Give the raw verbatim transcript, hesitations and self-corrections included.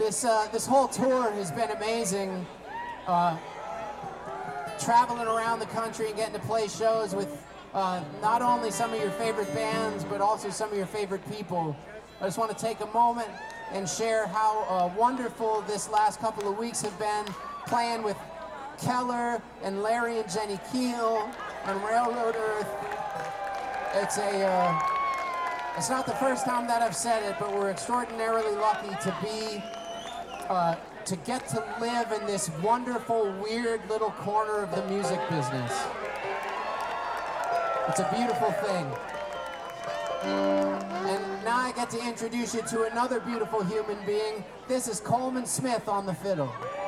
This, uh, this whole tour has been amazing. Uh, traveling around the country and getting to play shows with uh, not only some of your favorite bands, but also some of your favorite people. I just want to take a moment and share how uh, wonderful this last couple of weeks have been, playing with Keller and Larry and Jenny Keel on Railroad Earth. It's a, uh, it's not the first time that I've said it, but we're extraordinarily lucky to be, uh, to get to live in this wonderful, weird little corner of the music business. It's a beautiful thing. And now I get to introduce you to another beautiful human being. This is Coleman Smith on the fiddle.